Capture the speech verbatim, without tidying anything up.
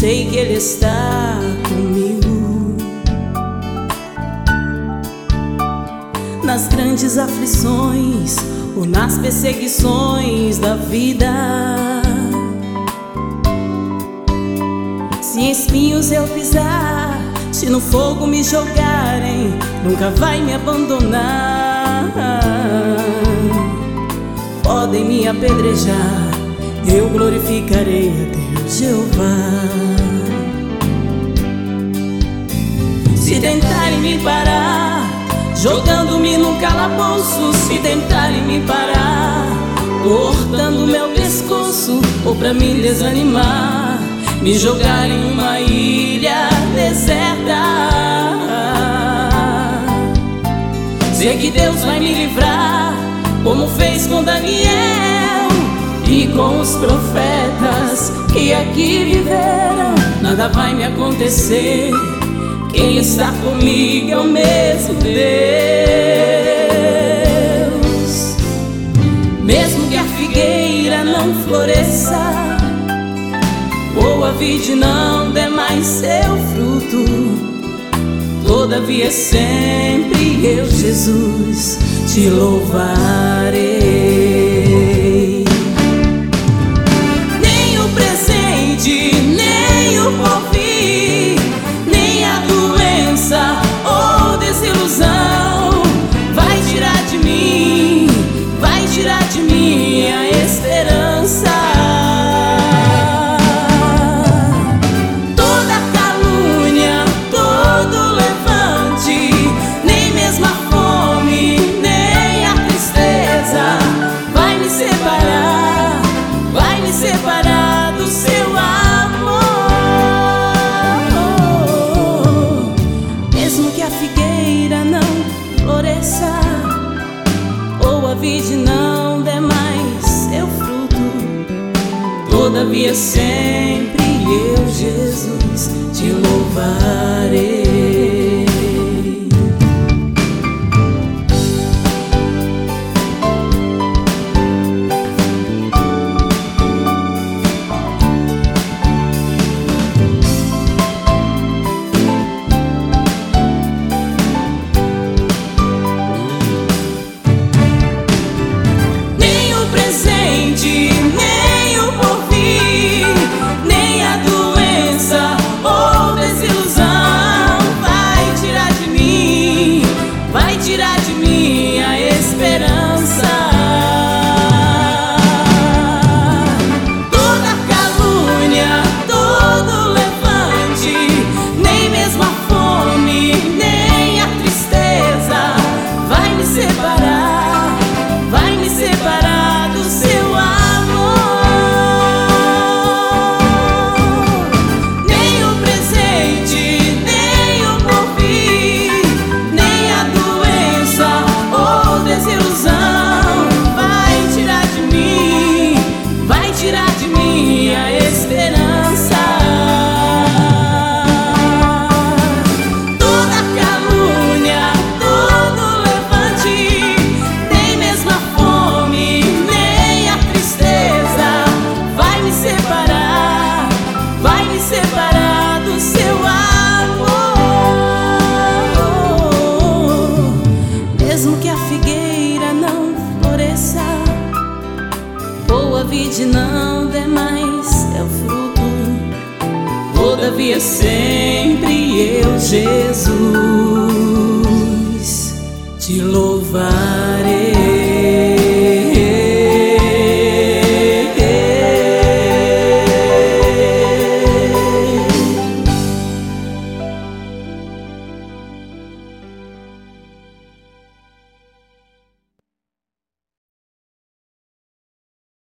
sei que Ele está comigo. Nas grandes aflições ou nas perseguições da vida, se em espinhos eu pisar, se no fogo me jogarem, nunca vai me abandonar. Podem me apedrejar, eu glorificarei a Deus Jeová. Se tentarem me parar, jogando-me num calabouço, se tentarem me parar, cortando meu pescoço, ou pra me desanimar, me jogar em uma ilha deserta, sei que Deus vai me livrar, como fez com Daniel e com os profetas que aqui viveram. Nada vai me acontecer, quem está comigo é o mesmo Deus. Mesmo que a figueira não floresça, ou a vide não dê mais seu fruto, todavia sempre eu, Jesus, te louvarei. Nem o presente, nem o porvir, nem a doença ou desilusão vai tirar de mim, vai tirar de mim a esperança. Separar do seu amor, mesmo que a figueira não floresça, ou a vide não dê mais seu fruto, todavia sempre eu, Jesus, te louvarei. Nem o porvir, nem a doença ou desilusão vai tirar de mim, vai tirar de mim a esperança. Toda calúnia, todo levante, nem mesmo a fome, nem a tristeza vai me separar, vai me separar do seu amor. Nem o presente, nem o porvir, nem a doença ou desilusão vai tirar de mim, vai tirar de mim a esperança. Toda calúnia, todo levante, nem mesmo a fome, nem a tristeza vai me separar, vai me separar do seu amor. Mesmo que a figueira não floresça, ou a vide não dê mais seu fruto, todavia sempre eu, Jesus, te louvar.